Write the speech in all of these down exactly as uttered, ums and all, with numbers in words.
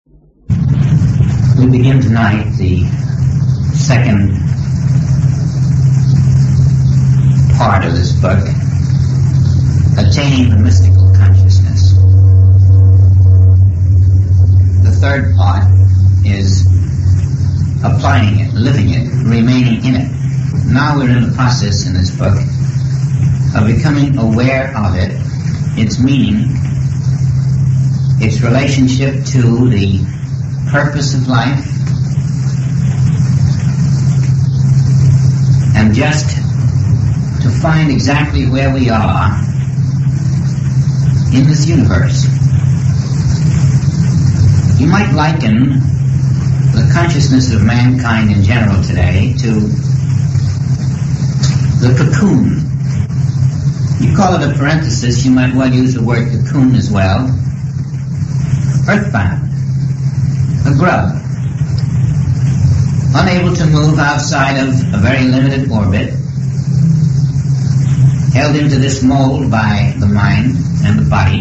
We begin tonight the second part of this book, Attaining the Mystical Consciousness. The third part is applying it, living it, remaining in it. Now we're in the process in this book of becoming aware of it, its meaning, its relationship to the purpose of life, and just to find exactly where we are in this universe. You might liken the consciousness of mankind in general today to the cocoon. You call it a parenthesis, you might well use the word cocoon as well. Earthbound. A grub, unable to move outside of a very limited orbit, held into this mold by the mind and the body,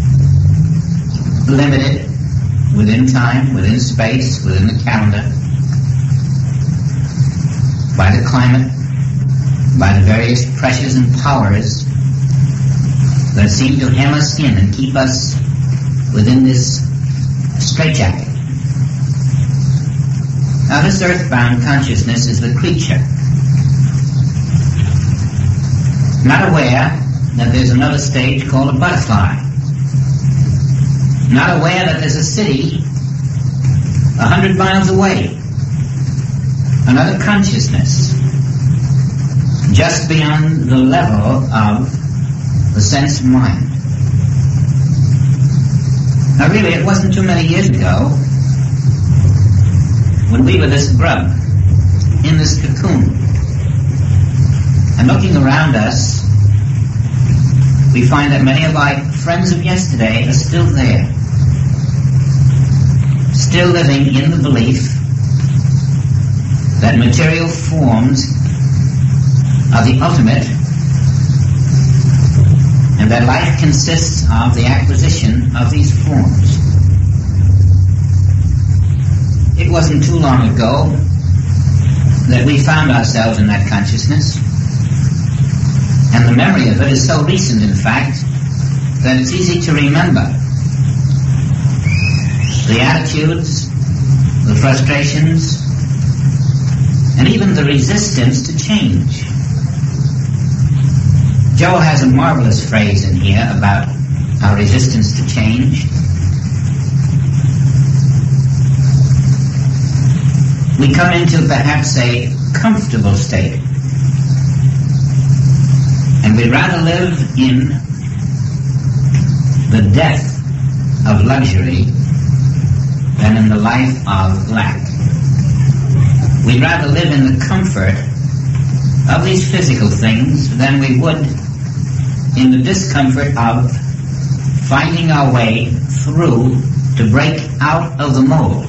limited within time, within space, within the calendar, by the climate, by the various pressures and powers that seem to hem us in and keep us within this straitjacket. Now, this earthbound consciousness is the creature, not aware that there's another stage called a butterfly, not aware that there's a city a hundred miles away, another consciousness just beyond the level of the sense mind. Now, really, it wasn't too many years ago when we were this grub in this cocoon, and looking around us, we find that many of our friends of yesterday are still there, still living in the belief that material forms are the ultimate, and that life consists of the acquisition of these forms. It wasn't too long ago that we found ourselves in that consciousness, and the memory of it is so recent, in fact, that it's easy to remember the attitudes, the frustrations, and even the resistance to change. Joe has a marvelous phrase in here about our resistance to change. We come into perhaps a comfortable state, and we'd rather live in the death of luxury than in the life of lack. We'd rather live in the comfort of these physical things than we would in the discomfort of finding our way through to break out of the mold.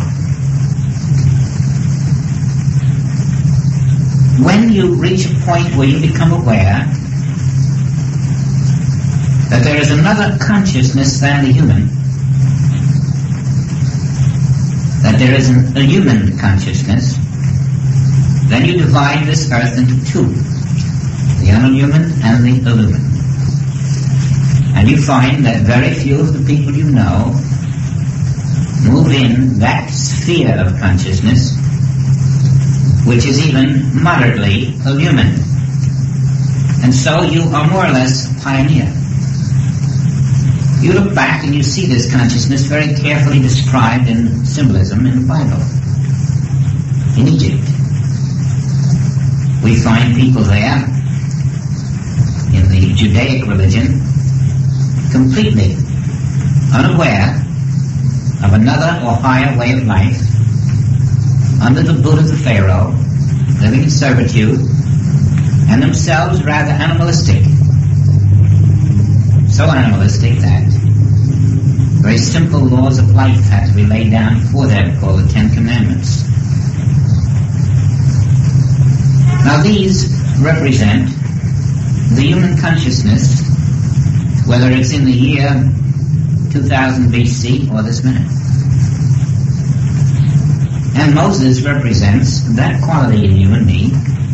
When you reach a point where you become aware that there is another consciousness than the human, that there is an, a human consciousness, then you divide this earth into two, the unillumined and the illumined. And you find that very few of the people you know move in that sphere of consciousness which is even moderately illumined. And so you are more or less a pioneer. You look back and you see this consciousness very carefully described in symbolism in the Bible. In Egypt, we find people there in the Judaic religion completely unaware of another or higher way of life, under the boot of the Pharaoh, living in servitude, and themselves rather animalistic. So animalistic that very simple laws of life had to be laid down for them, called the Ten Commandments. Now these represent the human consciousness, whether it's in the year two thousand B C or this minute. And Moses represents that quality in you and me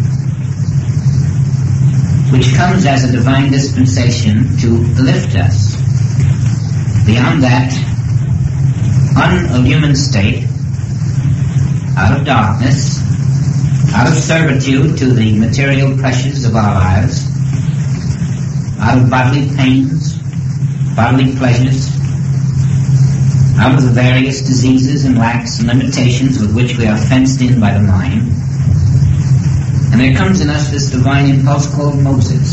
which comes as a divine dispensation to lift us beyond that unillumined state, out of darkness, out of servitude to the material pressures of our lives, out of bodily pains, bodily pleasures, out of the various diseases and lacks and limitations with which we are fenced in by the mind. And there comes in us this divine impulse called Moses.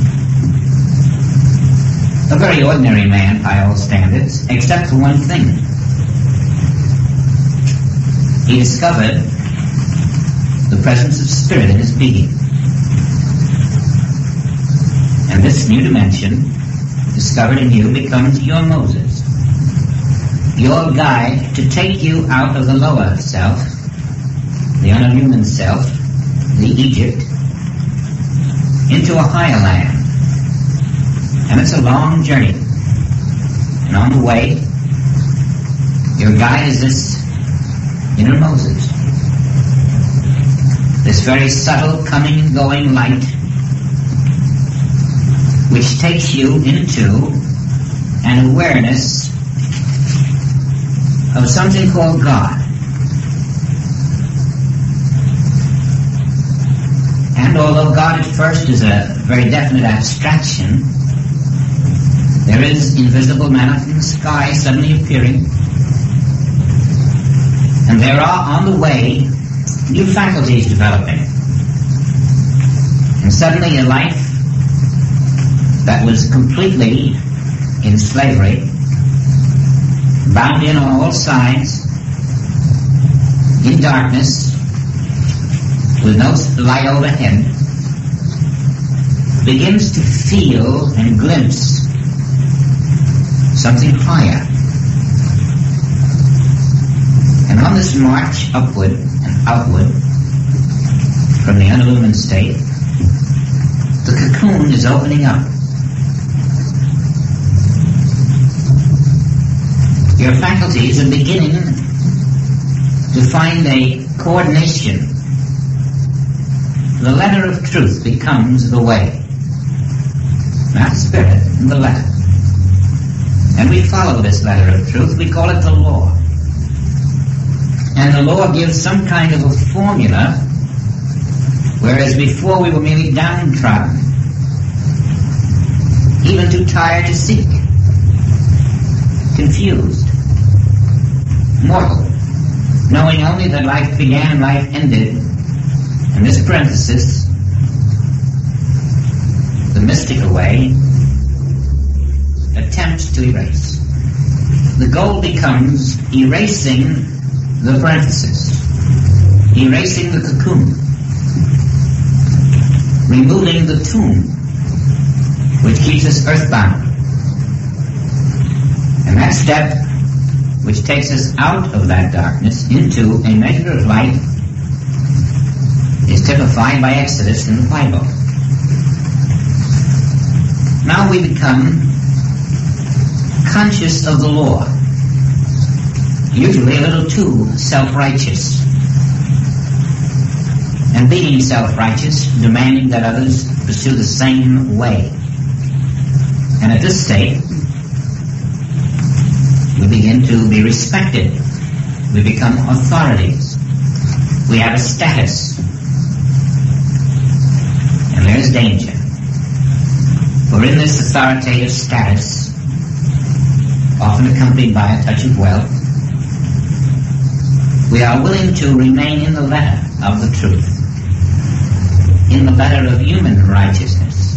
A very ordinary man by all standards, except for one thing. He discovered the presence of spirit in his being. And this new dimension, discovered in you, becomes your Moses, your guide to take you out of the lower self, the unillumined self, the Egypt, into a higher land. And it's a long journey. And on the way, your guide is this inner Moses, this very subtle coming and going light, which takes you into an awareness of something called God. And although God at first is a very definite abstraction, there is invisible manna from the sky suddenly appearing, and there are on the way new faculties developing. And suddenly a life that was completely in slavery, bound in on all sides, in darkness, with no light overhead, begins to feel and glimpse something higher. And on this march upward and outward from the unillumined state, the cocoon is opening up. Your faculties are beginning to find a coordination. The letter of truth becomes the way, not spirit, the letter. And we follow this letter of truth. We call it the law. And the law gives some kind of a formula, whereas before we were merely downtrodden, even too tired to seek, confused, mortal, knowing only that life began and life ended. And this parenthesis, the mystical way, attempts to erase. The goal becomes erasing the parenthesis, erasing the cocoon, removing the tomb which keeps us earthbound. And that step, which takes us out of that darkness into a measure of light, is typified by Exodus in the Bible. Now we become conscious of the law, usually a little too self-righteous, and being self-righteous, demanding that others pursue the same way. And at this state, we begin to be respected. We become authorities. We have a status. And there's danger. For in this authoritative status, often accompanied by a touch of wealth, we are willing to remain in the letter of the truth, in the letter of human righteousness.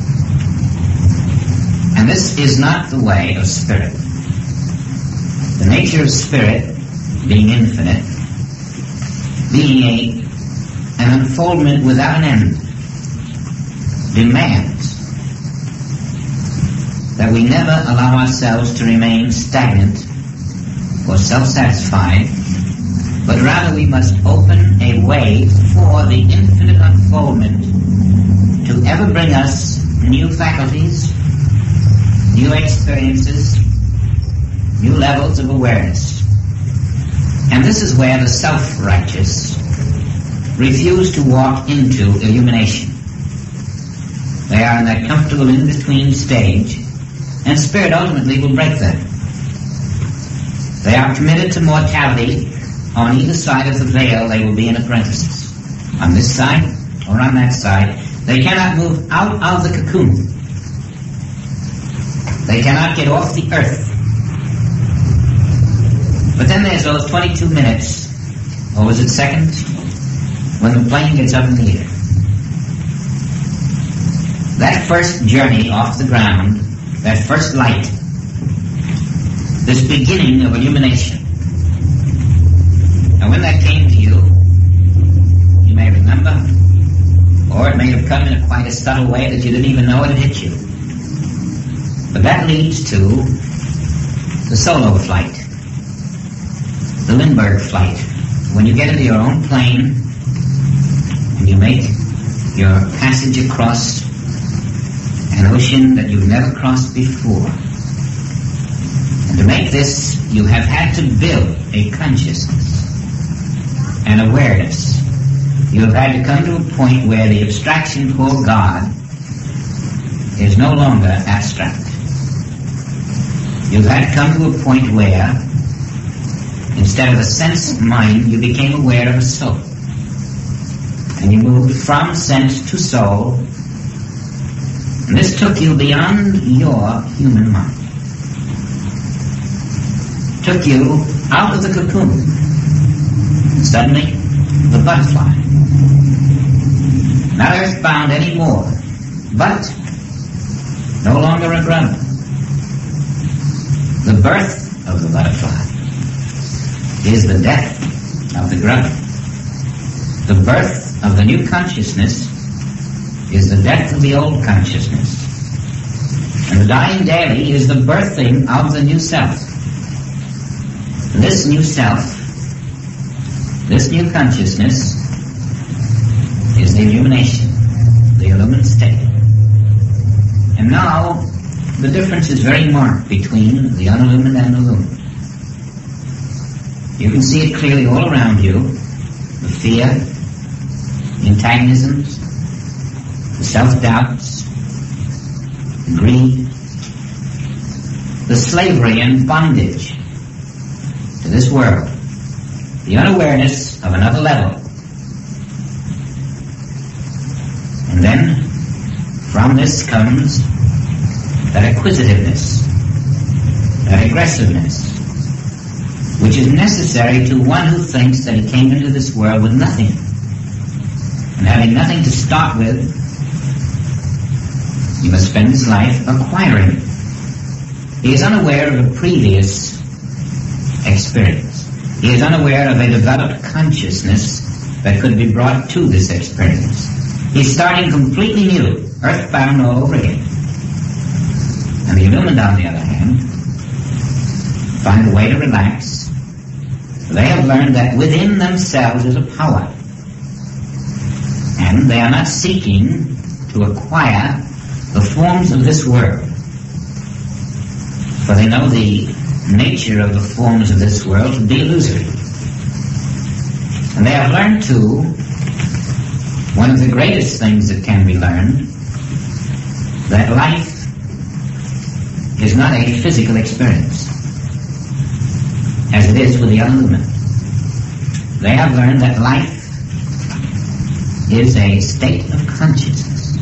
And this is not the way of spirit. The nature of spirit, being infinite, being a, an unfoldment without an end, demands that we never allow ourselves to remain stagnant or self-satisfied, but rather we must open a way for the infinite unfoldment to ever bring us new faculties, new experiences, new levels of awareness. And this is where the self-righteous refuse to walk into illumination. They are in that comfortable in-between stage, and Spirit ultimately will break them. They are committed to mortality. On either side of the veil they will be in apprentices. On this side or on that side. They cannot move out of the cocoon. They cannot get off the earth. But then there's those twenty-two minutes, or was it seconds, when the plane gets up in the air. That first journey off the ground, that first light, this beginning of illumination. And when that came to you, you may remember, or it may have come in a quite a subtle way that you didn't even know it had hit you. But that leads to the solo flight, the Lindbergh flight. When you get into your own plane and you make your passage across an ocean that you've never crossed before. And to make this, you have had to build a consciousness, an awareness. You have had to come to a point where the abstraction called God is no longer abstract. You've had to come to a point where, instead of a sense mind, you became aware of a soul. And you moved from sense to soul. And this took you beyond your human mind. Took you out of the cocoon. Suddenly, the butterfly. Not earthbound anymore, but no longer a grub. The birth of the butterfly is the death of the grub. The birth of the new consciousness is the death of the old consciousness. And the dying daily is the birthing of the new self. And this new self, this new consciousness, is the illumination, the illumined state. And now, the difference is very marked between the unillumined and the illumined. You can see it clearly all around you, the fear, the antagonisms, the self-doubts, the greed, the slavery and bondage to this world, the unawareness of another level. And then, from this comes that acquisitiveness, that aggressiveness, which is necessary to one who thinks that he came into this world with nothing. And having nothing to start with, he must spend his life acquiring. He is unaware of a previous experience. He is unaware of a developed consciousness that could be brought to this experience. He's starting completely new, earthbound all over again. And the illumined, on the other hand, find a way to relax. They have learned that within themselves is a power. And they are not seeking to acquire the forms of this world. For they know the nature of the forms of this world to be illusory. And they have learned, too, one of the greatest things that can be learned, that life is not a physical experience, as it is with the unillumined. They have learned that life is a state of consciousness,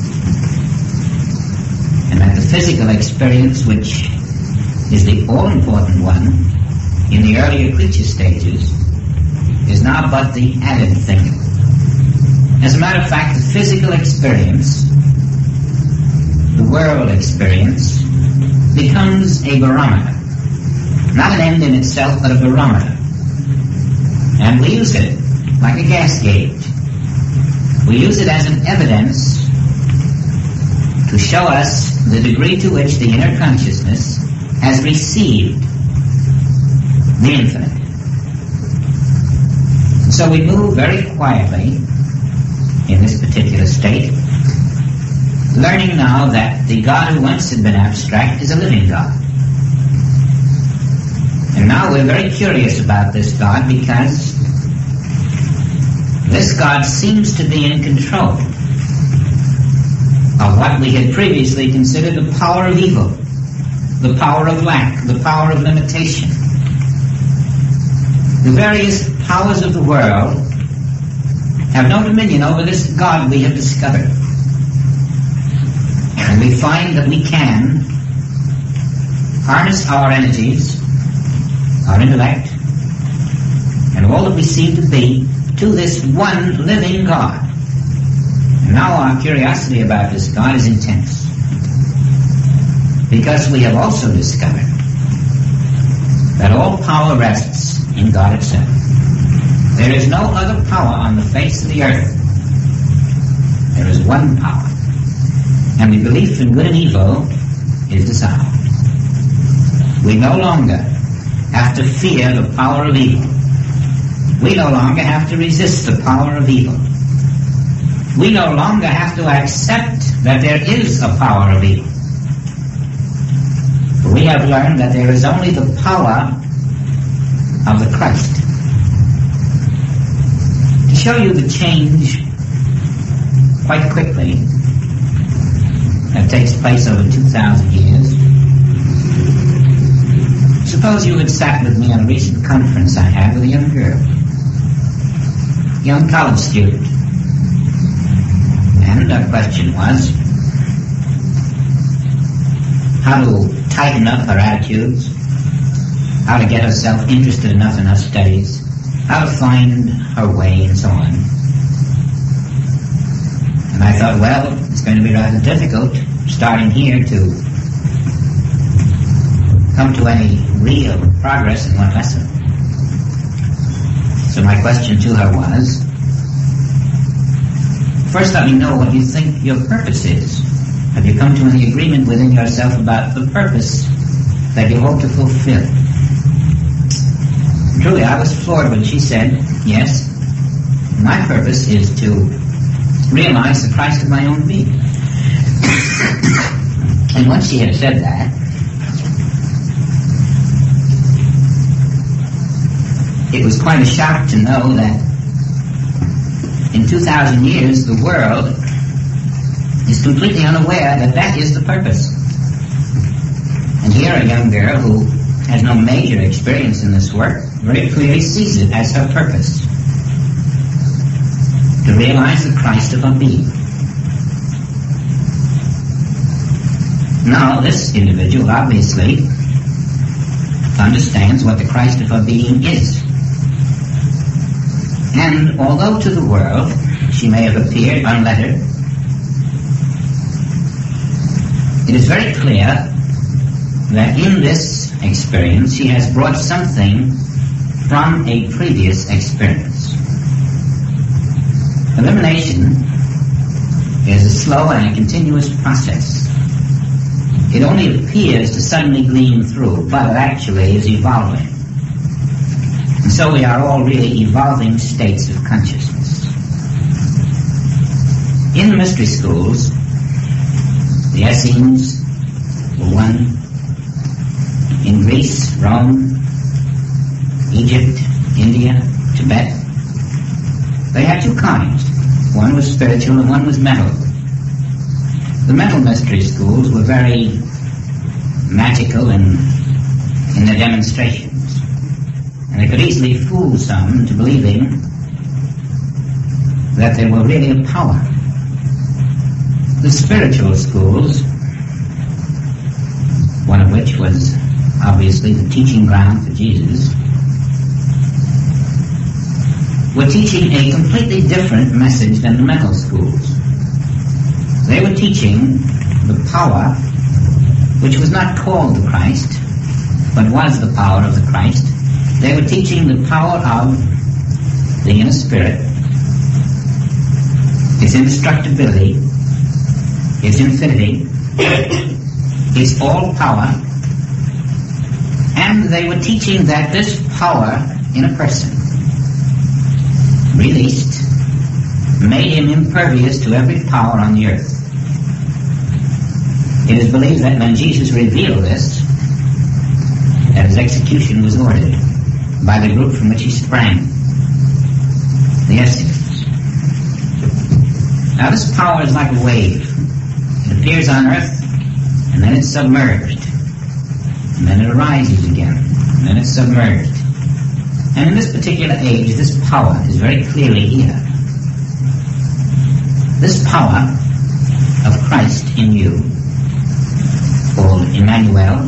and that the physical experience, which is the all-important one in the earlier creature stages, is now but the added thing. As a matter of fact, the physical experience, the world experience, becomes a barometer. Not an end in itself, but a barometer. And we use it like a gas gauge. We use it as an evidence to show us the degree to which the inner consciousness has received the infinite. And so we move very quietly in this particular state, learning now that the God who once had been abstract is a living God. And And now we're very curious about this God because this God seems to be in control of what we had previously considered the power of evil, the power of lack, the power of limitation. The various powers of the world have no dominion over this God we have discovered. And we find that we can harness our energies, our intellect, and all that we seem to be to this one living God. And now our curiosity about this God is intense, because we have also discovered that all power rests in God itself. There is no other power on the face of the earth. There is one power, and the belief in good and evil is dissolved. We no longer have to fear the power of evil. We no longer have to resist the power of evil. We no longer have to accept that there is a power of evil. For we have learned that there is only the power of the Christ. To show you the change quite quickly that takes place over two thousand years, suppose you had sat with me on a recent conference I had with a young girl, young college student, and our question was how to tighten up her attitudes, how to get herself interested enough in her studies, how to find her way, and so on. And I thought, well, it's going to be rather difficult starting here to come to any real progress in one lesson. So my question to her was, first let me know what you think your purpose is. Have you come to any agreement within yourself about the purpose that you hope to fulfill? Truly, I was floored when she said, yes, my purpose is to realize the Christ of my own being. And once she had said that, it was quite a shock to know that in two thousand years the world is completely unaware that that is the purpose. And here a young girl who has no major experience in this work very clearly sees it as her purpose, to realize the Christ of her being. Now, this individual obviously understands what the Christ of her being is. And although to the world she may have appeared unlettered, it is very clear that in this experience she has brought something from a previous experience. Elimination is a slow and a continuous process. It only appears to suddenly gleam through, but it actually is evolving. And so we are all really evolving states of consciousness. In the mystery schools, the Essenes were one. In Greece, Rome, Egypt, India, Tibet, they had two kinds. One was spiritual and one was mental. The mental mystery schools were very magical in, in their demonstrations. And they could easily fool some into believing that they were really a power. The spiritual schools, one of which was obviously the teaching ground for Jesus, were teaching a completely different message than the mental schools. They were teaching the power which was not called the Christ, but was the power of the Christ. They were teaching the power of the inner spirit, its indestructibility, its infinity, its all power, and they were teaching that this power in a person, released, made him impervious to every power on the earth. It is believed that when Jesus revealed this, that his execution was ordered by the group from which he sprang, the Essenes. Now this power is like a wave. It appears on earth, and then it's submerged. And then it arises again, and then it's submerged. And in this particular age, this power is very clearly here. This power of Christ in you, called Emmanuel,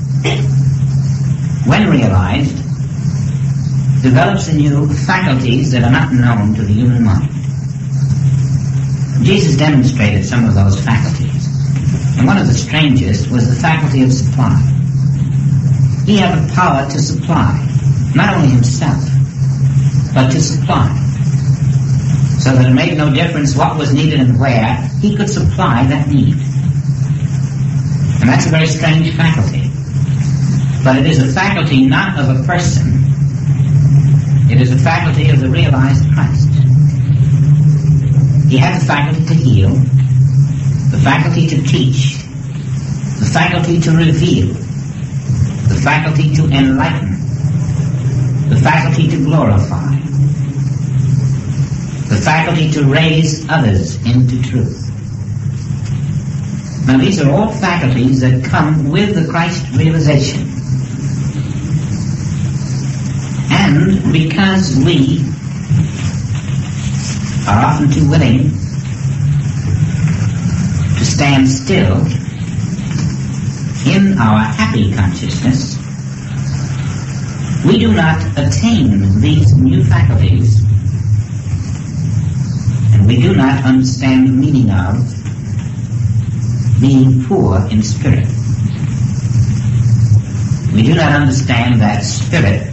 when realized, develops in you faculties that are not known to the human mind. Jesus demonstrated some of those faculties, and one of the strangest was the faculty of supply. He had the power to supply, not only himself, but to supply, so that it made no difference what was needed and where. He could supply that need. And that's a very strange faculty. But it is a faculty not of a person. It is a faculty of the realized Christ. He had the faculty to heal, the faculty to teach, the faculty to reveal, the faculty to enlighten, the faculty to glorify, the faculty to raise others into truth. Now these are all faculties that come with the Christ realization. And because we are often too willing to stand still in our happy consciousness, we do not attain these new faculties, and we do not understand the meaning of being poor in spirit. We do not understand that spirit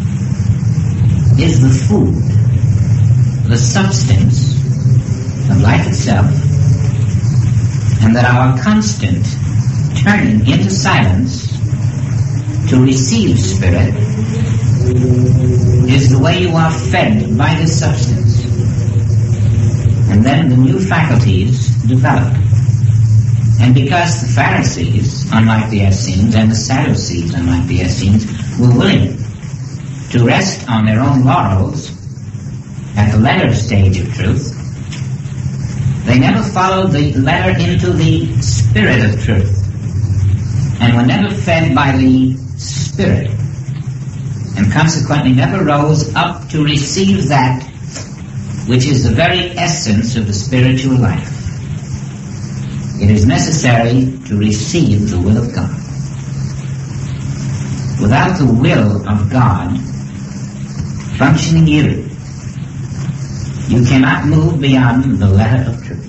is the food, the substance of life itself, and that our constant turning into silence to receive spirit is the way you are fed by this substance. And then the new faculties develop. And because the Pharisees, unlike the Essenes, and the Sadducees, unlike the Essenes, were willing to rest on their own laurels at the letter stage of truth, they never followed the letter into the spirit of truth, and were never fed by the Spirit, and consequently never rose up to receive that which is the very essence of the spiritual life. It is necessary to receive the will of God. Without the will of God functioning you, you cannot move beyond the letter of truth.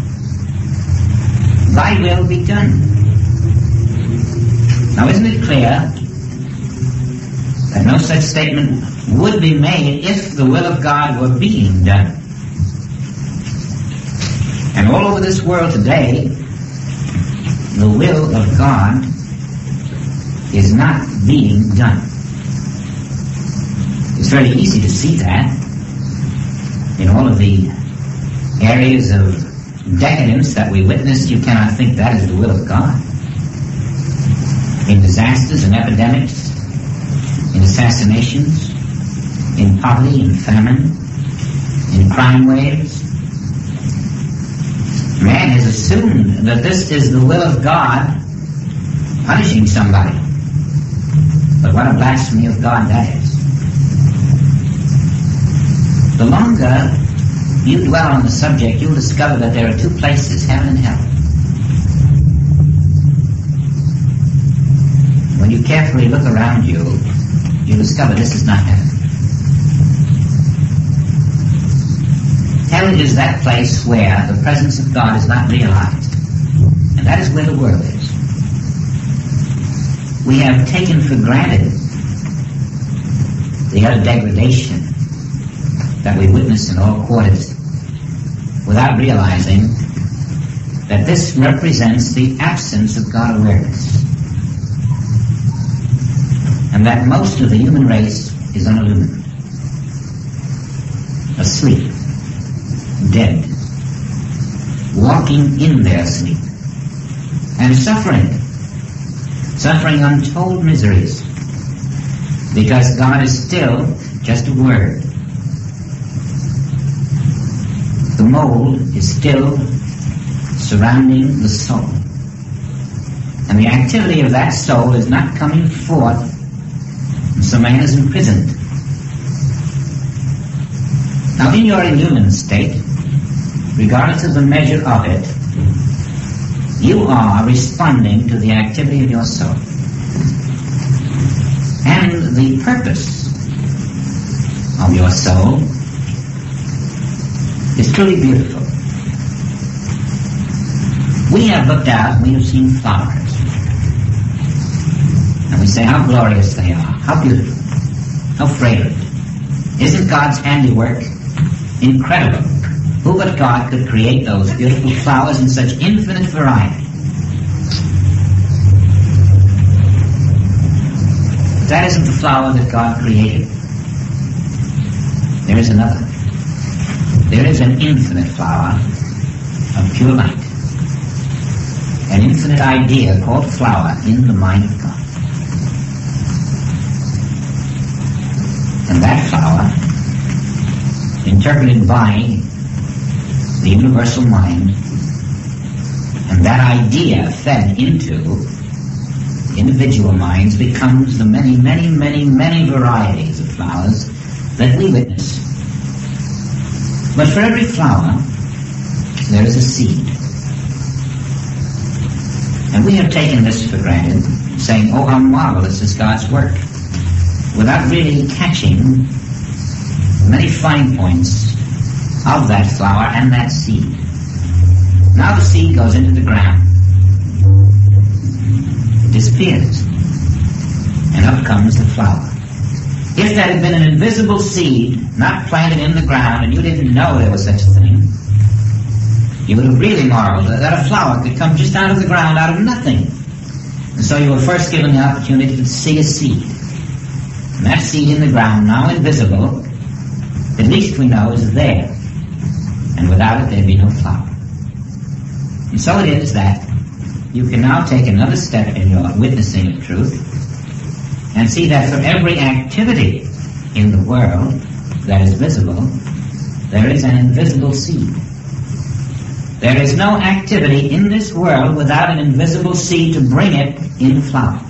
Thy will be done. Now isn't it clear that no such statement would be made if the will of God were being done? And all over this world today, the will of God is not being done. It's very easy to see that in all of the areas of decadence that we witness. You cannot think that is the will of God. In disasters and epidemics, in assassinations, in poverty and famine, in crime waves, man has assumed that this is the will of God punishing somebody. But what a blasphemy of God that is. The longer you dwell on the subject, you'll discover that there are two places, heaven and hell. When you carefully look around you, you'll discover this is not heaven. Hell is that place where the presence of God is not realized. And that is where the world is. We have taken for granted the utter degradation that we witness in all quarters without realizing that this represents the absence of God awareness. And that most of the human race is unillumined, asleep, dead, walking in their sleep, and suffering, suffering untold miseries Because God is still just a word. The mold is still surrounding the soul. And the activity of that soul is not coming forth, and so man is imprisoned. Now in your illumined state, regardless of the measure of it, you are responding to the activity of your soul. And the purpose of your soul is truly beautiful. We have looked out, we have seen flowers. And we say how glorious they are, how beautiful, how fragrant. Isn't God's handiwork incredible? Who but God could create those beautiful flowers in such infinite variety? But that isn't the flower that God created. There is another. There is an infinite flower of pure light. An infinite idea called flower in the mind of God. And that flower, interpreted by the universal mind, and that idea fed into individual minds, becomes the many, many, many, many varieties of flowers that we witness. But for every flower, there is a seed. And we have taken this for granted, saying, oh, how marvelous is God's work, without really catching many fine points of that flower and that seed. Now the seed goes into the ground. It disappears. And up comes the flower. If that had been an invisible seed, not planted in the ground, and you didn't know there was such a thing, you would have really marveled that a flower could come just out of the ground, out of nothing. And so you were first given the opportunity to see a seed. And that seed in the ground, now invisible, at least we know is there. And without it, there'd be no flower. And so it is that you can now take another step in your witnessing of truth and see that for every activity in the world that is visible, there is an invisible seed. There is no activity in this world without an invisible seed to bring it in flower.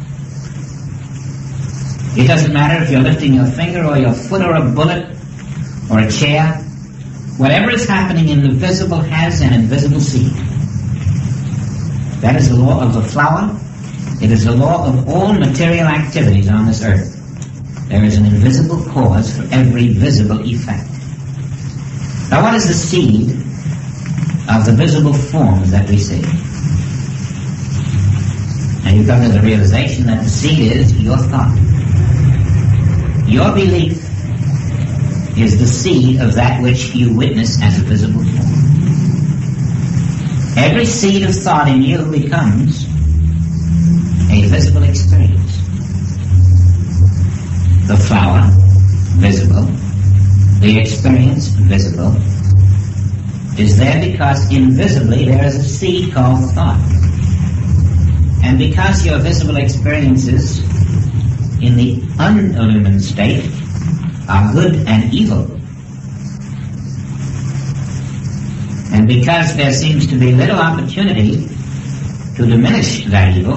It doesn't matter if you're lifting your finger or your foot or a bullet or a chair. Whatever is happening in the visible has an invisible seed. That is the law of the flower. It is the law of all material activities on this earth. There is an invisible cause for every visible effect. Now what is the seed of the visible forms that we see? And you come to the realization that the seed is your thought. Your belief is the seed of that which you witness as a visible form. Every seed of thought in you becomes a visible experience. The flower, visible. The experience, visible. Is there because invisibly there is a seed called thought. And because your visible experiences in the unillumined state are good and evil, and because there seems to be little opportunity to diminish that evil,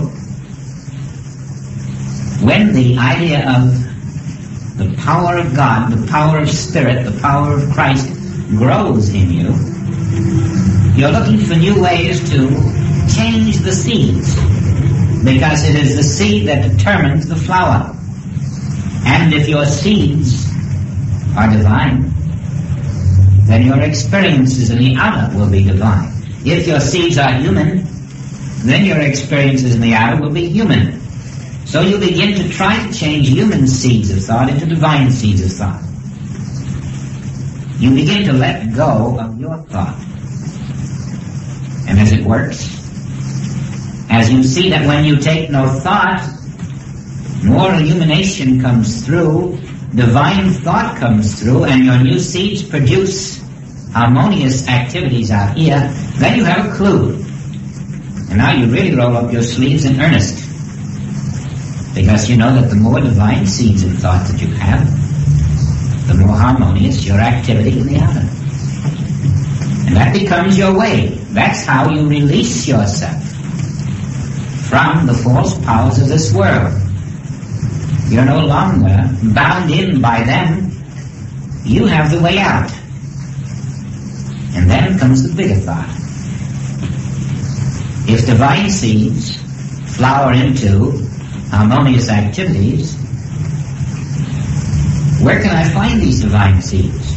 when the idea of the power of God, the power of Spirit, the power of Christ grows in you, you're looking for new ways to change the seeds, because it is the seed that determines the flower. And if your seeds are divine, then your experiences in the outer will be divine. If your seeds are human, then your experiences in the outer will be human. So you begin to try to change human seeds of thought into divine seeds of thought. You begin to let go of your thought. And as it works, as you see that when you take no thought, more illumination comes through, divine thought comes through, and your new seeds produce harmonious activities out here, then you have a clue. And now you really roll up your sleeves in earnest. Because you know that the more divine seeds of thought that you have, the more harmonious your activity in the outer. And that becomes your way. That's how you release yourself from the false powers of this world. You're no longer bound in by them. You have the way out. And then comes the bigger thought. If divine seeds flower into harmonious activities, where can I find these divine seeds?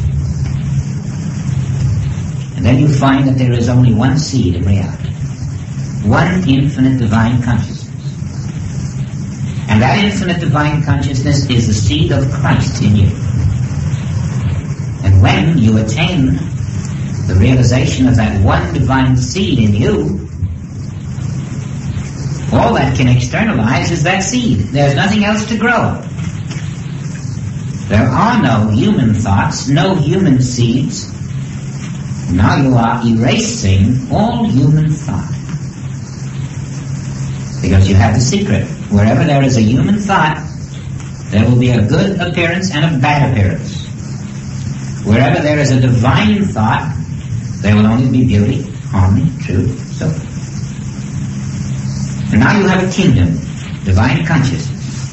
And then you find that there is only one seed in reality, one infinite divine consciousness. And that infinite divine consciousness is the seed of Christ in you. And when you attain the realization of that one divine seed in you, all that can externalize is that seed. There's nothing else to grow. There are no human thoughts, no human seeds. Now you are erasing all human thought. Because you have the secret. Wherever there is a human thought, there will be a good appearance and a bad appearance. Wherever there is a divine thought, there will only be beauty, harmony, truth, so forth. And now you have a kingdom, divine consciousness.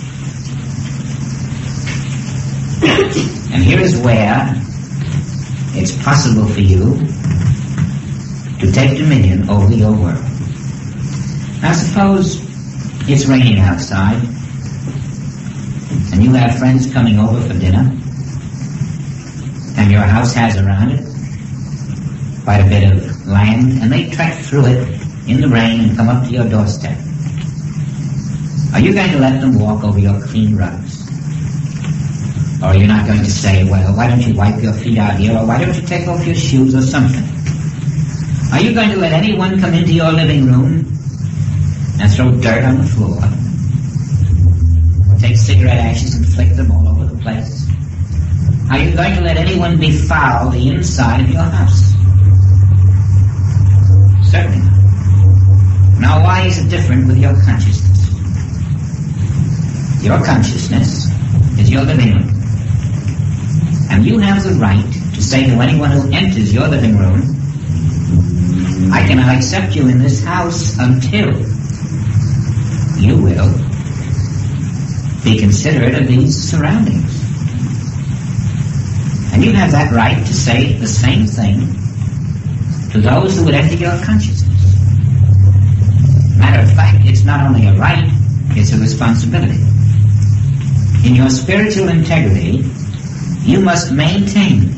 And here is where it's possible for you to take dominion over your world. Now suppose it's raining outside and you have friends coming over for dinner and your house has around it quite a bit of land and they trek through it in the rain and come up to your doorstep. Are you going to let them walk over your clean rugs? Or are you not going to say, well, why don't you wipe your feet out here, or why don't you take off your shoes or something? Are you going to let anyone come into your living room and throw dirt on the floor? Or take cigarette ashes and flick them all over the place? Are you going to let anyone befoul the inside of your house? Certainly not. Now why is it different with your consciousness? Your consciousness is your living room. And you have the right to say to anyone who enters your living room, I cannot accept you in this house until you will be considerate of these surroundings. And you have that right to say the same thing to those who would enter your consciousness. Matter of fact, it's not only a right, it's a responsibility. In your spiritual integrity, you must maintain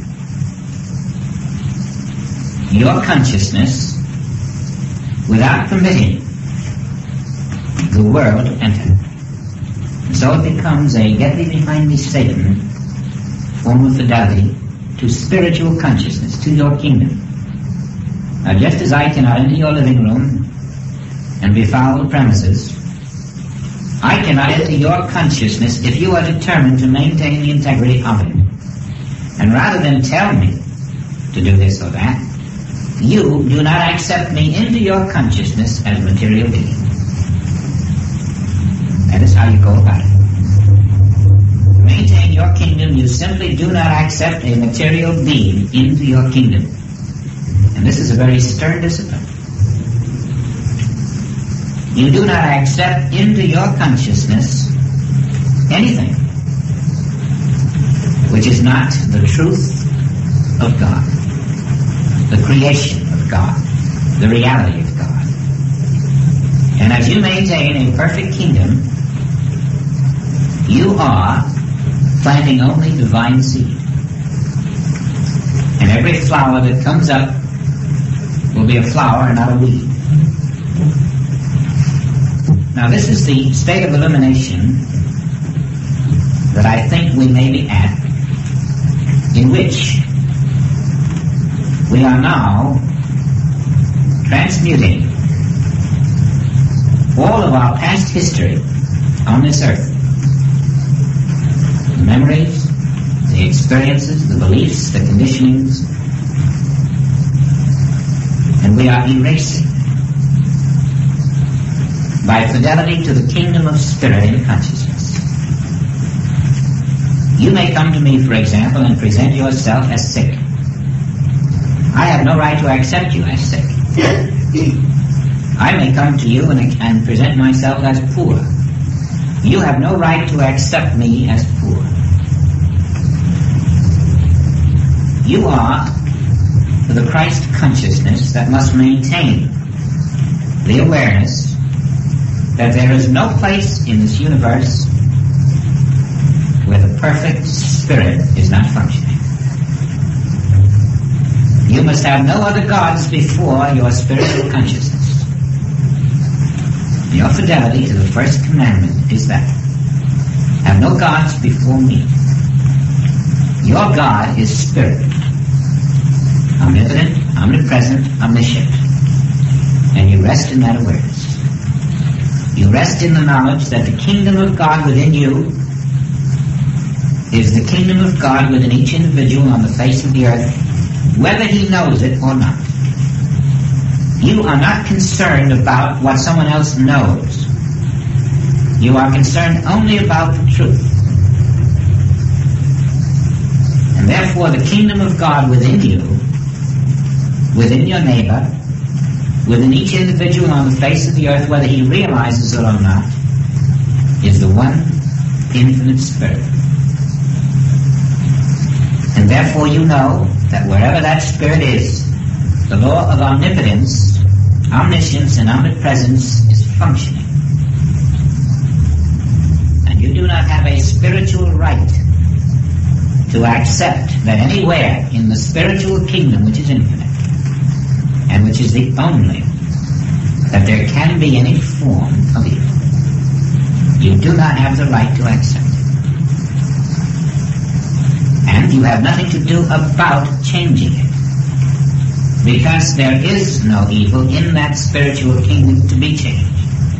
your consciousness without permitting the world to enter. And so it becomes a get thee behind me, Satan form of fidelity to spiritual consciousness, to your kingdom. Now just as I cannot enter your living room and befoul the premises, I cannot enter your consciousness if you are determined to maintain the integrity of it. And rather than tell me to do this or that, you do not accept me into your consciousness as material being. That is how you go about it. To maintain your kingdom, you simply do not accept a material being into your kingdom. And this is a very stern discipline. You do not accept into your consciousness anything which is not the truth of God, the creation of God, the reality of God. And as you maintain a perfect kingdom, you are planting only divine seed. And every flower that comes up will be a flower and not a weed. Now this is the state of illumination that I think we may be at, in which we are now transmuting all of our past history on this earth. The memories, the experiences, the beliefs, the conditionings, and we are erasing by fidelity to the kingdom of spirit in consciousness. You may come to me, for example, and present yourself as sick. I have no right to accept you as sick. I may come to you and, and present myself as poor. You have no right to accept me as poor. You are the Christ consciousness that must maintain the awareness that there is no place in this universe where the perfect spirit is not functioning. You must have no other gods before your spiritual consciousness. Your fidelity to the first commandment is that. Have no gods before me. Your God is spirit. Omnipotent, omnipresent, omniscient. And you rest in that awareness. You rest in the knowledge that the kingdom of God within you is the kingdom of God within each individual on the face of the earth, whether he knows it or not. You are not concerned about what someone else knows. You are concerned only about the truth. And therefore the kingdom of God within you, within your neighbor, within each individual on the face of the earth, whether he realizes it or not, is the one infinite spirit. And therefore you know that wherever that spirit is, the law of omnipotence, omniscience, and omnipresence is functioning. And you do not have a spiritual right to accept that anywhere in the spiritual kingdom, which is infinite, and which is the only, that there can be any form of evil. You do not have the right to accept it. And you have nothing to do about changing it. Because there is no evil in that spiritual kingdom to be changed.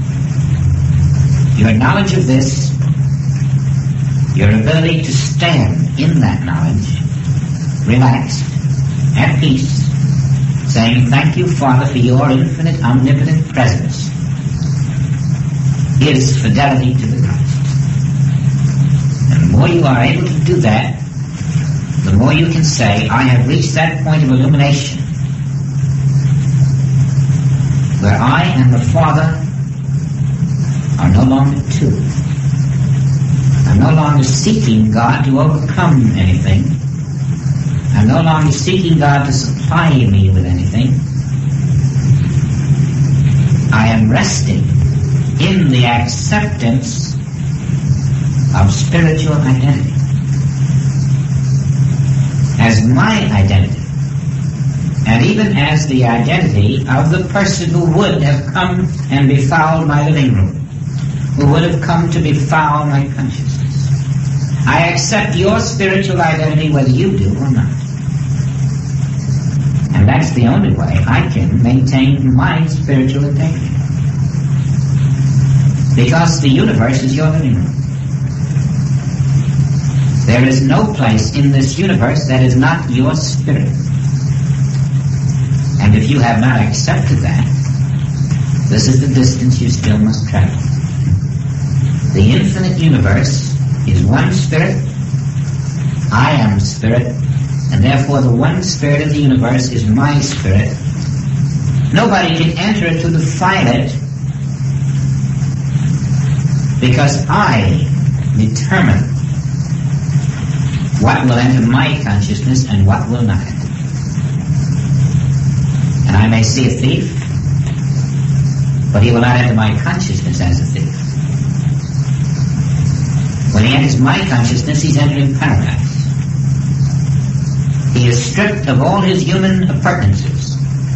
Your knowledge of this, your ability to stand in that knowledge, relaxed, at peace, saying, thank you, Father, for your infinite, omnipotent presence, is fidelity to the Christ. And the more you are able to do that, the more you can say, I have reached that point of illumination where I and the Father are no longer two. I'm no longer seeking God to overcome anything. I'm no longer seeking God to supply me with anything. I am resting in the acceptance of spiritual identity as my identity, and even as the identity of the person who would have come and befouled my living room, who would have come to befoul my consciousness. I accept your spiritual identity whether you do or not. And that's the only way I can maintain my spiritual integrity. Because the universe is your living room. There is no place in this universe that is not your spirit. And if you have not accepted that, this is the distance you still must travel. The infinite universe is one spirit. I am spirit, and therefore the one spirit of the universe is my spirit. Nobody can enter to defile it, because I determine what will enter my consciousness and what will not enter. And I may see a thief, but he will not enter my consciousness as a thief. When he enters my consciousness, he's entering paradise. He is stripped of all his human appurtenances.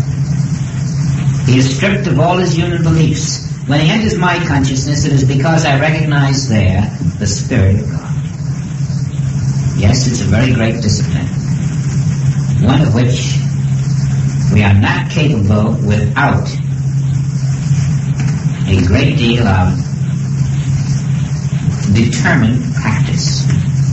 He is stripped of all his human beliefs. When he enters my consciousness, it is because I recognize there the Spirit of God. Yes, it's a very great discipline, one of which we are not capable without a great deal of determined practice.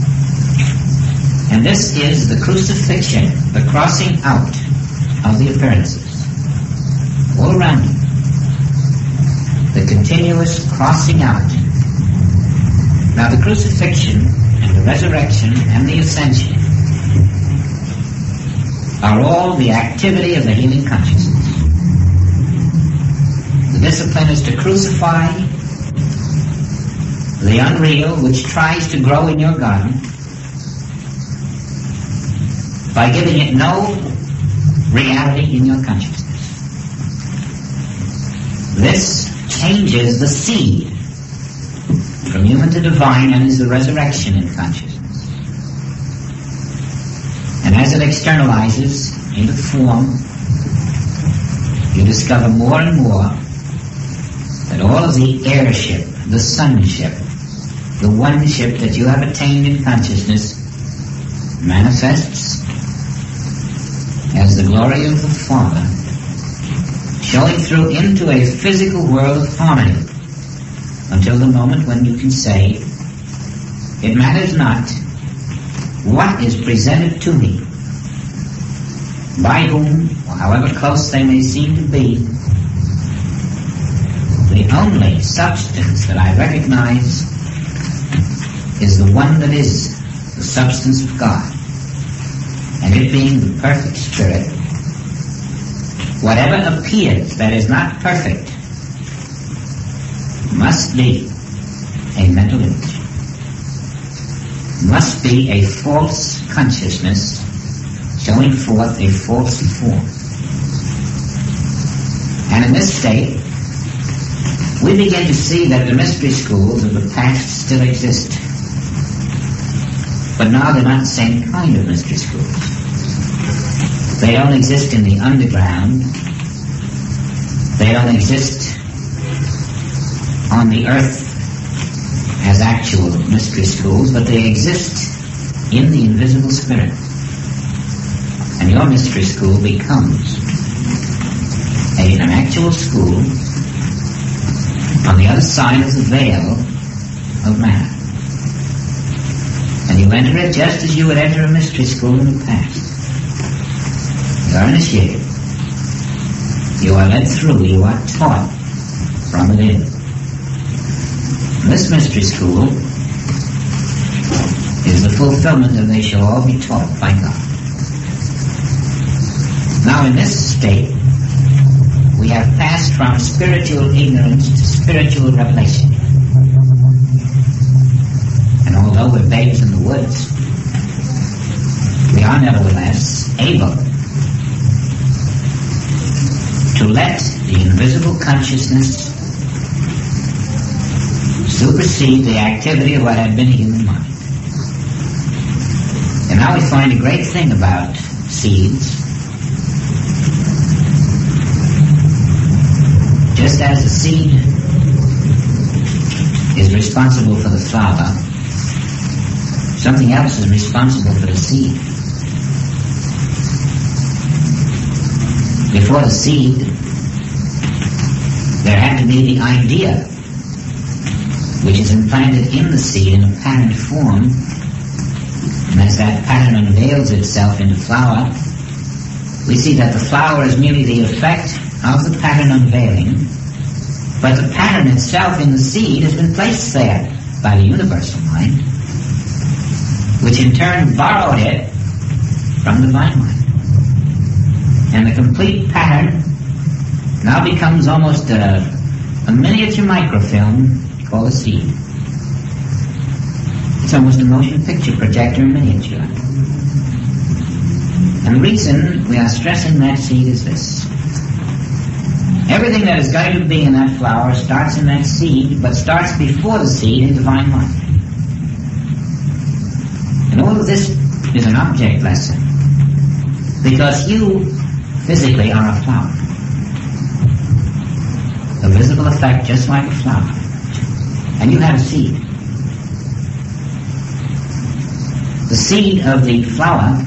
And this is the crucifixion, the crossing out of the appearances all around you. the continuous crossing out. Now the crucifixion and the resurrection and the ascension are all the activity of the healing consciousness. The discipline is to crucify the unreal which tries to grow in your garden by giving it no reality in your consciousness. This changes the seed from human to divine and is the resurrection in consciousness. And as it externalizes into form, you discover more and more that all of the heirship, the sonship, the oneship that you have attained in consciousness manifests as the glory of the Father, showing through into a physical world of harmony, until the moment when you can say, it matters not what is presented to me, by whom, or however close they may seem to be, the only substance that I recognize is the one that is the substance of God. And it being the perfect Spirit, whatever appears that is not perfect must be a mental image, must be a false consciousness showing forth a false form. And in this state, we begin to see that the mystery schools of the past still exist. But now they're not the same kind of mystery schools. They don't exist in the underground. They don't exist on the earth as actual mystery schools, but they exist in the invisible spirit. And your mystery school becomes a, an actual school on the other side of the veil of matter. And you enter it just as you would enter a mystery school in the past. You are initiated. You are led through. You are taught from within. This mystery school is the fulfillment of they shall all be taught by God. Now in this state, we have passed from spiritual ignorance to spiritual revelation. And although we're babes in the woods, we are nevertheless able to let the invisible consciousness supersede the activity of what had been a human mind. And now we find a great thing about seeds. Just as the seed is responsible for the flower, something else is responsible for the seed. Before the seed, there had to be the idea, which is implanted in the seed in a patterned form. And as that pattern unveils itself into flower, we see that the flower is merely the effect of the pattern unveiling, but the pattern itself in the seed has been placed there by the universal mind, which in turn borrowed it from the divine mind. And the complete pattern now becomes almost a, a miniature microfilm called a seed. It's almost a motion picture projector in miniature. And the reason we are stressing that seed is this. Everything that is going to be in that flower starts in that seed, but starts before the seed in divine life. And all of this is an object lesson, because you physically are a flower. A visible effect just like a flower. And you have a seed. The seed of the flower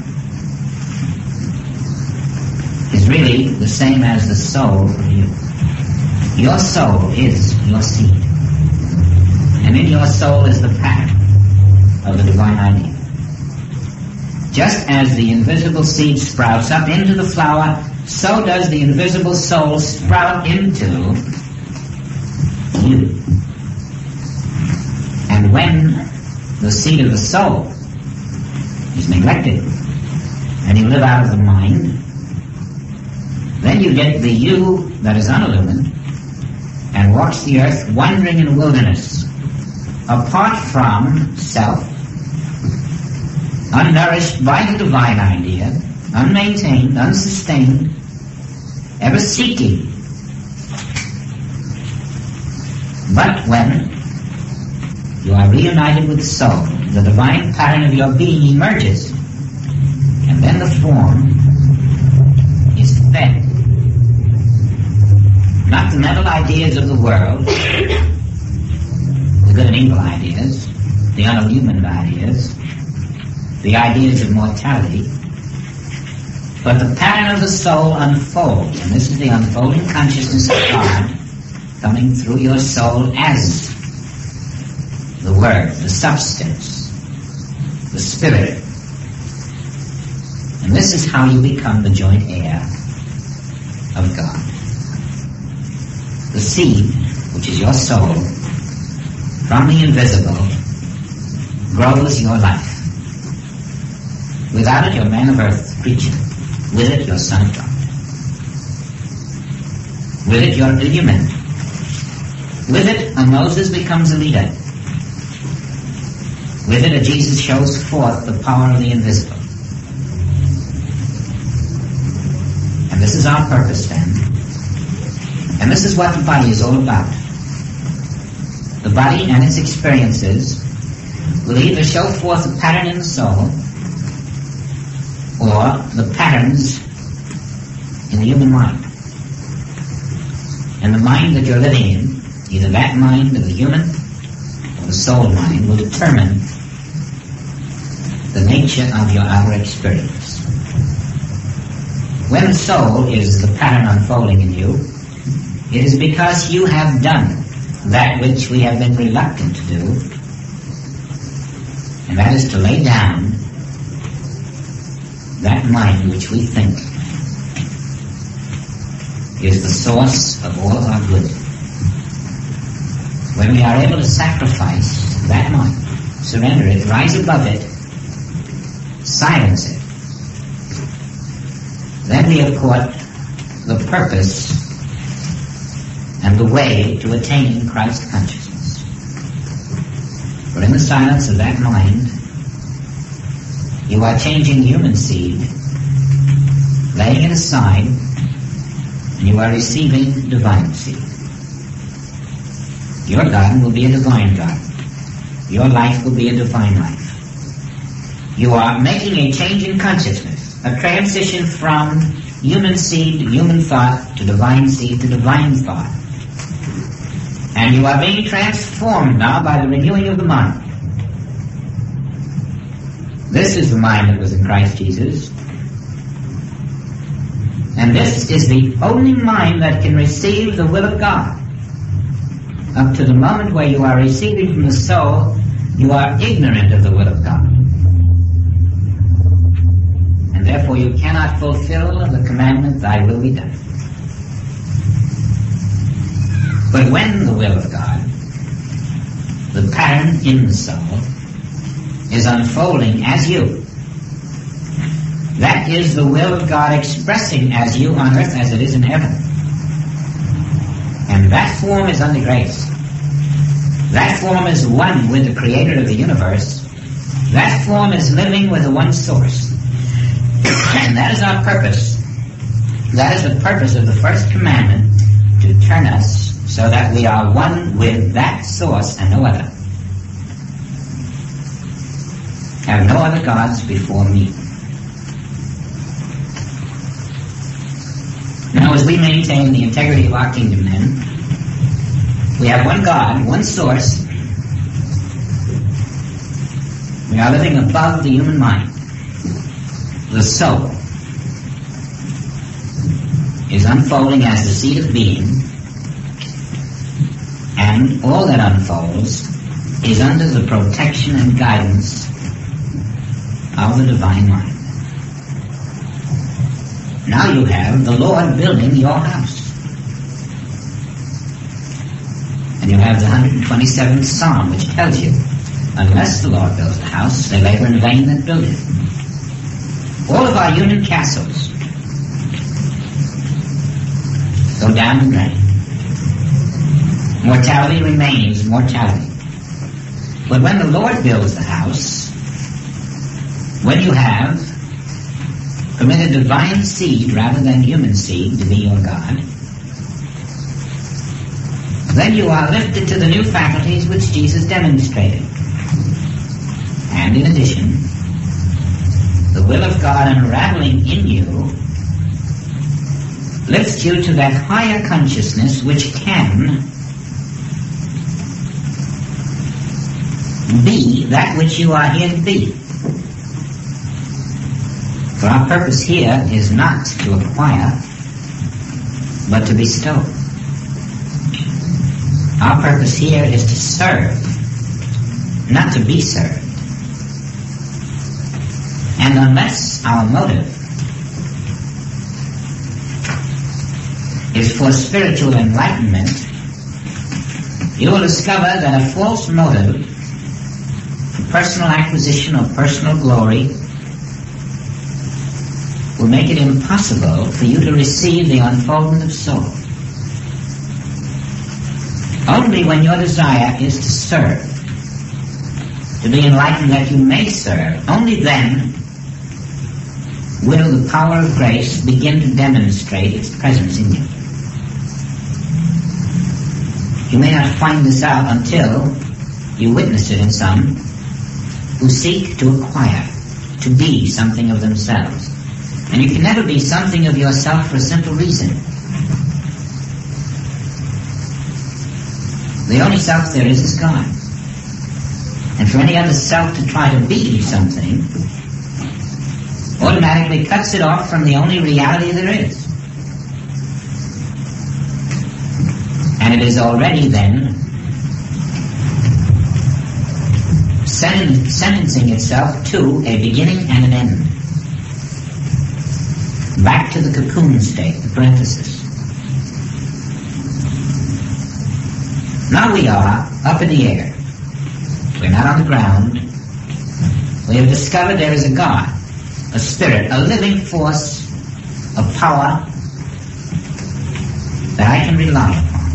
is really the same as the soul of you. Your soul is your seed. And in your soul is the pattern of the divine idea. Just as the invisible seed sprouts up into the flower, so does the invisible soul sprout into And when the seed of the soul is neglected, and you live out of the mind, then you get the you that is unillumined and walks the earth wandering in a wilderness, apart from self, unnourished by the divine idea, unmaintained, unsustained, ever seeking. But when you are reunited with the soul, the divine pattern of your being emerges, and then the form is fed. Not the mental ideas of the world, the good and evil ideas, the unillumined ideas, the ideas of mortality, but the pattern of the soul unfolds, and this is the unfolding consciousness of God coming through your soul as the Word, the substance, the Spirit. And this is how you become the joint heir of God. The seed, which is your soul, from the invisible, grows your life. Without it, you're a man of earth creature. With it, you're son of God. With it, you're illumined. With it, a Moses becomes a leader. With it, a Jesus shows forth the power of the invisible. And this is our purpose then. And this is what the body is all about. The body and its experiences will either show forth the pattern in the soul or the patterns in the human mind. And the mind that you're living in, either that mind of the human or the soul mind, will determine the nature of your outer experience. When the soul is the pattern unfolding in you, it is because you have done that which we have been reluctant to do, and that is to lay down that mind which we think is the source of all our good. When we are able to sacrifice that mind, surrender it, rise above it, silence it, then we have caught the purpose and the way to attain Christ consciousness. For in the silence of that mind, you are changing human seed, laying it aside, and you are receiving divine seed. Your garden will be a divine garden. Your life will be a divine life. You are making a change in consciousness, a transition from human seed, human thought, to divine seed, to divine thought. And you are being transformed now by the renewing of the mind. This is the mind that was in Christ Jesus. And this is the only mind that can receive the will of God. Up to the moment where you are receiving from the soul, you are ignorant of the will of God. And therefore you cannot fulfill the commandment, thy will be done. But when the will of God, the pattern in the soul, is unfolding as you, that is the will of God expressing as you on earth as it is in heaven. And that form is under grace. That form is one with the Creator of the universe. That form is living with the one source. And that is our purpose. That is the purpose of the first commandment, to turn us so that we are one with that source and no other. Have no other gods before me. Now, as we maintain the integrity of our kingdom, then, we have one God, one source. We are living above the human mind. The soul is unfolding as the seed of being, and all that unfolds is under the protection and guidance of the divine mind. Now you have the Lord building your house. And you have the one hundred twenty-seventh Psalm, which tells you Unless the Lord builds the house, they labor in vain that build it. All of our human castles go down the drain. Mortality remains mortality. But when the Lord builds the house, when you have permitted divine seed rather than human seed to be your God, then you are lifted to the new faculties which Jesus demonstrated. And in addition, the will of God unraveling in you lifts you to that higher consciousness which can be that which you are here to be. For our purpose here is not to acquire, but to bestow. Our purpose here is to serve, not to be served. And unless our motive is for spiritual enlightenment, you will discover that a false motive for personal acquisition or personal glory will make it impossible for you to receive the unfoldment of soul. Only when your desire is to serve, to be enlightened that you may serve, only then will the power of grace begin to demonstrate its presence in you. You may not find this out until you witness it in some who seek to acquire, to be something of themselves. And you can never be something of yourself for a simple reason. The only self there is is God. And for any other self to try to be something automatically cuts it off from the only reality there is. And it is already then sen- sentencing itself to a beginning and an end. Back to the cocoon state, the parenthesis. Now we are up in the air. We're not on the ground. We have discovered there is a God, a spirit, a living force, a power that I can rely upon.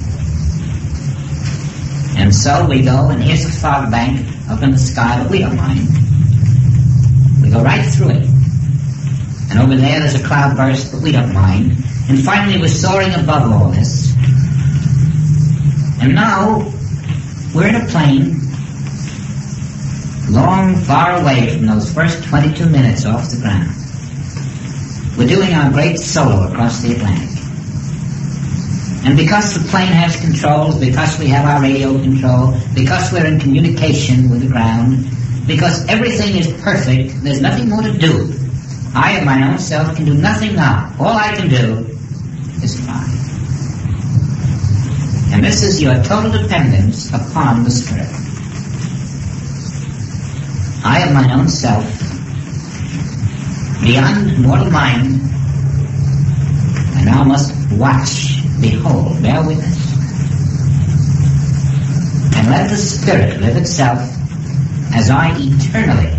And so we go, and here's the fog bank up in the sky, but we don't mind. We go right through it. And over there there's a cloud burst, but we don't mind. And finally we're soaring above all this. And now we're in a plane long, far away from those first twenty-two minutes off the ground. We're doing our great solo across the Atlantic. And because the plane has controls, because we have our radio control, because we're in communication with the ground, because everything is perfect, there's nothing more to do. I of my own self can do nothing now. All I can do is fly. And this is your total dependence upon the Spirit. I of my own self, beyond mortal mind, I now must watch, behold, bear witness, and let the Spirit live itself as I eternally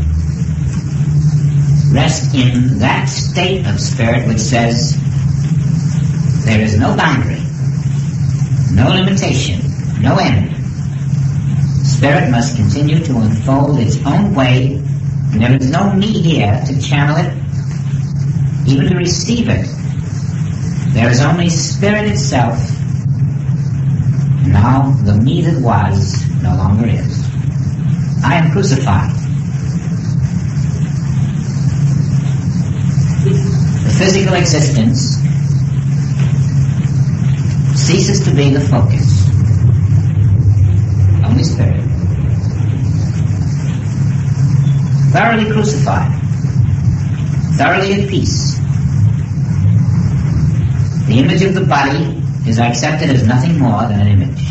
rest in that state of spirit which says there is no boundary, no limitation, no end. Spirit must continue to unfold its own way, and there is no me here to channel it, even to receive it. There is only Spirit itself, and now the me that was no longer is. I am crucified. The physical existence ceases to be the focus. Only Spirit. Thoroughly crucified. Thoroughly at peace. The image of the body is accepted as nothing more than an image.